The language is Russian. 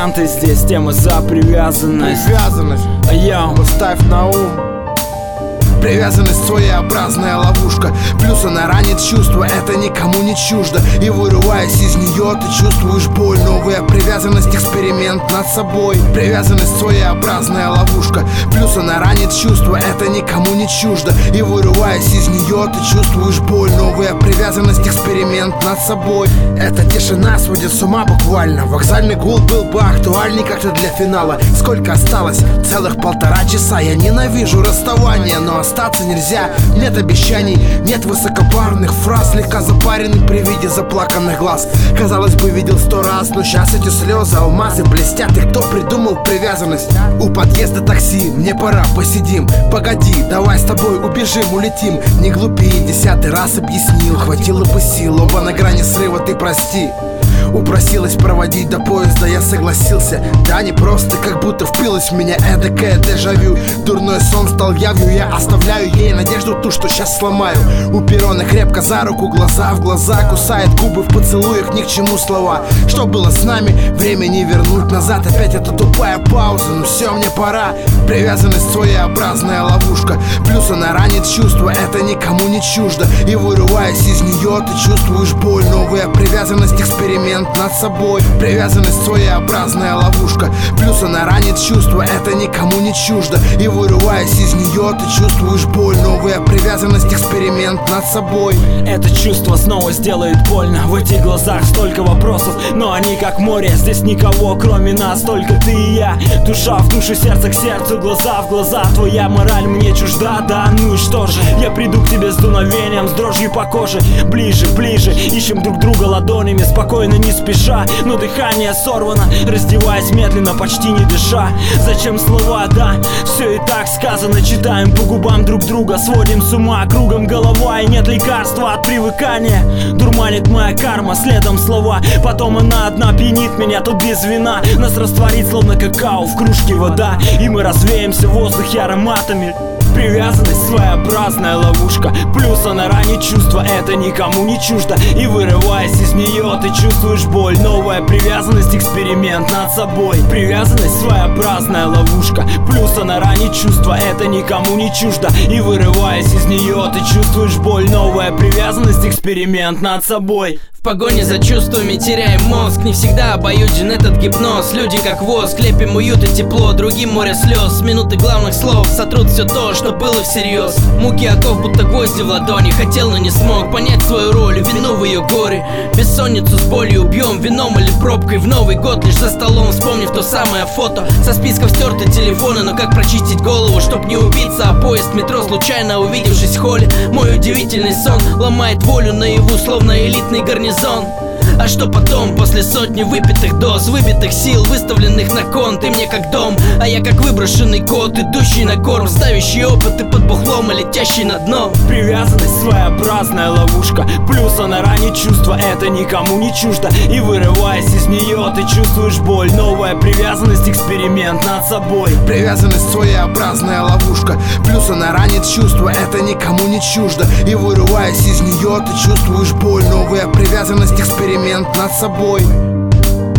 варианты, здесь тема за привязанность. Йоу, поставь на ум. Привязанность — своеобразная ловушка. Плюс она ранит чувства, это никому не чуждо. И вырываясь из нее, ты чувствуешь боль. Новая привязанность — эксперимент над собой. Привязанность — своеобразная ловушка. Плюс она ранит чувства, это никому не чуждо. И вырываясь из нее, ты чувствуешь боль. Новая привязанность — эксперимент над собой. Эта тишина сводит с ума буквально. Вокзальный гул был бы актуальней как-то для финала. Сколько осталось? Целых 1,5 часа. Я ненавижу расставание, но остаться нельзя. Нет обещаний, нет высокопарных фраз. Слегка запаренный при виде заплаканных глаз. Казалось бы, видел 100 раз, но сейчас эти слезы алмазы блестят. И кто придумал привязанность? У подъезда такси, мне пора, посидим. Погоди, давай с тобой убежим, улетим. Не глупи, 10-й раз объяснил. Хватило бы сил, оба на грани срыва, ты прости. Упросилась проводить до поезда, я согласился. Да, не просто, как будто впилась в меня эдакое дежавю. Дурной сон стал явью, я оставляю ей надежду ту, что сейчас сломаю. У перрона крепко за руку, глаза в глаза. Кусает губы в поцелуях, ни к чему слова. Что было с нами, время не вернуть назад. Опять эта тупая пауза, но все, мне пора. Привязанность — своеобразная ловушка. Плюс она ранит чувства, это никому не чуждо. И вырываясь из нее, ты чувствуешь боль. Новая привязанность — эксперимент над собой. Привязанность — своеобразная ловушка. Плюс она ранит чувства, это никому не чуждо. И вырываясь из нее, ты чувствуешь боль. Новая привязанность — эксперимент над собой. Это чувство снова сделает больно. В этих глазах столько вопросов, но они как море. Здесь никого кроме нас, только ты и я. Душа в душу, сердце к сердцу, глаза в глаза. Твоя мораль мне чужда, да ну и что же? Я приду к тебе с дуновением, с дрожью по коже. Ближе, ближе, ищем друг друга ладонями. Спокойно, не спеша, но дыхание сорвано. Раздеваясь медленно, почти не дыша. Зачем слова, да? Все и так сказано. Читаем по губам друг друга, сводим с ума. Кругом голова и нет лекарства от привыкания. Дурманит моя карма, следом слова. Потом она одна пьянит меня, тут без вина. Нас растворит, словно какао в кружке вода. И мы развеемся в воздухе ароматами. Привязанность — своеобразная ловушка. Плюс она ранит чувства, это никому не чуждо. И вырываясь из нее, ты чувствуешь боль. Новая привязанность — эксперимент над собой. Привязанность — своеобразная ловушка. Плюс она ранит чувства, это никому не чуждо. И вырываясь из нее, ты чувствуешь боль. Новая привязанность — эксперимент над собой. В погоне за чувствами теряем мозг. Не всегда обоюден этот гипноз. Люди как воск, лепим уют и тепло. Другим море слез, минуты главных слов сотрут все то, что было всерьез. Муки оков, будто гвозди в ладони. Хотел, но не смог понять свою роль, вину в ее горе. Бессонницу с болью убьем вином или пробкой. В Новый год лишь за столом, вспомнив то самое фото. Со списков стерты телефоны, но как прочистить голову, чтоб не убиться о поезд метро, случайно увидевшись в холле. Мой удивительный сон ломает волю наяву, словно элитный гарнизон. А что потом, после сотни выпитых доз, выбитых сил, выставленных на кон? Ты мне как дом, а я как выброшенный кот, идущий на корм, ставящий опыты под бухлом, а летящий на дно. Привязанность — своеобразная ловушка. Плюс она ранит чувства, это никому не чуждо. И вырываясь из нее, ты чувствуешь боль. Новая привязанность — эксперимент над собой. Привязанность — своеобразная ловушка. Плюс она ранит чувства, это никому не чуждо. И вырываясь из нее, ты чувствуешь боль. Новая привязанность — эксперимент над собой.